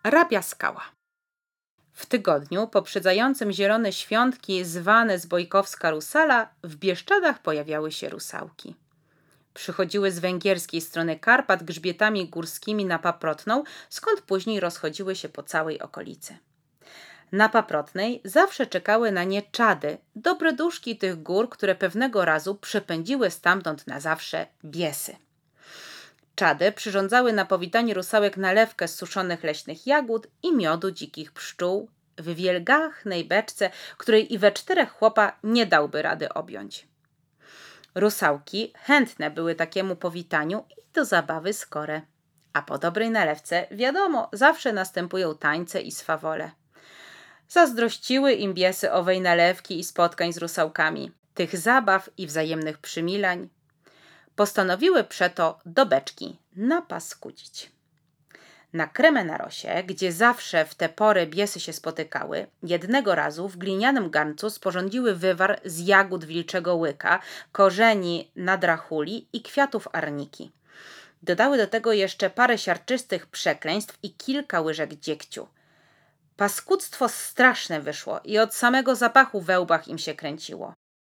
Rabia skała. W tygodniu poprzedzającym zielone świątki zwane z Bojkowska Rusala w Bieszczadach pojawiały się rusałki. Przychodziły z węgierskiej strony Karpat grzbietami górskimi na Paprotną, skąd później rozchodziły się po całej okolicy. Na Paprotnej zawsze czekały na nie czady, dobre duszki tych gór, które pewnego razu przepędziły stamtąd na zawsze biesy. Czady przyrządzały na powitanie rusałek nalewkę z suszonych leśnych jagód i miodu dzikich pszczół w wielgachnej beczce, której i we 4 chłopa nie dałby rady objąć. Rusałki chętne były takiemu powitaniu i do zabawy skore. A po dobrej nalewce, wiadomo, zawsze następują tańce i swawole. Zazdrościły im biesy owej nalewki i spotkań z rusałkami, tych zabaw i wzajemnych przymilań. Postanowiły przeto do beczki napaskudzić. Na Kremę na Rosie, gdzie zawsze w te pory biesy się spotykały, jednego razu w glinianym garncu sporządziły wywar z jagód wilczego łyka, korzeni nadrachuli i kwiatów arniki. Dodały do tego jeszcze parę siarczystych przekleństw i kilka łyżek dziegciu. Paskudztwo straszne wyszło i od samego zapachu we łbach im się kręciło.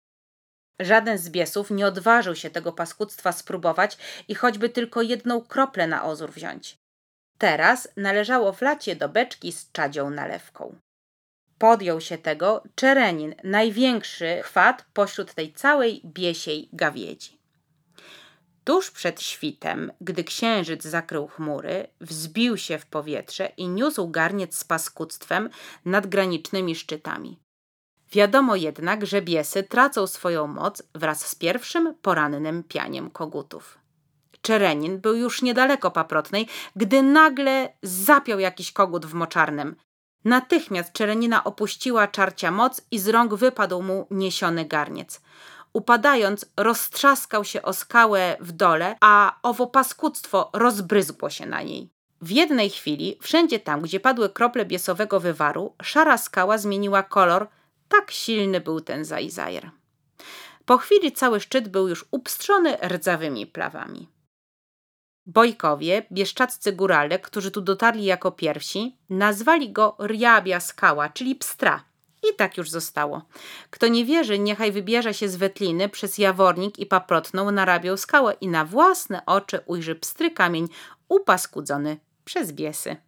Żaden z biesów nie odważył się tego paskudztwa spróbować i choćby tylko 1 kroplę na ozór wziąć. Teraz należało wlać je do beczki z czadzią nalewką. Podjął się tego Czerenin, największy chwat pośród tej całej biesiej gawiedzi. Tuż przed świtem, gdy księżyc zakrył chmury, wzbił się w powietrze i niósł garniec z paskudztwem nad granicznymi szczytami. Wiadomo jednak, że biesy tracą swoją moc wraz z pierwszym porannym pianiem kogutów. Czerenin był już niedaleko Paprotnej, gdy nagle zapiał jakiś kogut w moczarnem. Natychmiast Czerenina opuściła czarcia moc i z rąk wypadł mu niesiony garniec. Upadając, roztrzaskał się o skałę w dole, a owo paskudztwo rozbryzgło się na niej. W jednej chwili, wszędzie tam, gdzie padły krople biesowego wywaru, szara skała zmieniła kolor, tak silny był ten zajzajer. Po chwili cały szczyt był już upstrzony rdzawymi plawami. Bojkowie, bieszczadzcy górale, którzy tu dotarli jako pierwsi, nazwali go Rjabia skała, czyli pstra. I tak już zostało. Kto nie wierzy, niechaj wybierze się z Wetliny przez Jawornik i Paprotną na Rabią skałę i na własne oczy ujrzy pstry kamień upaskudzony przez biesy.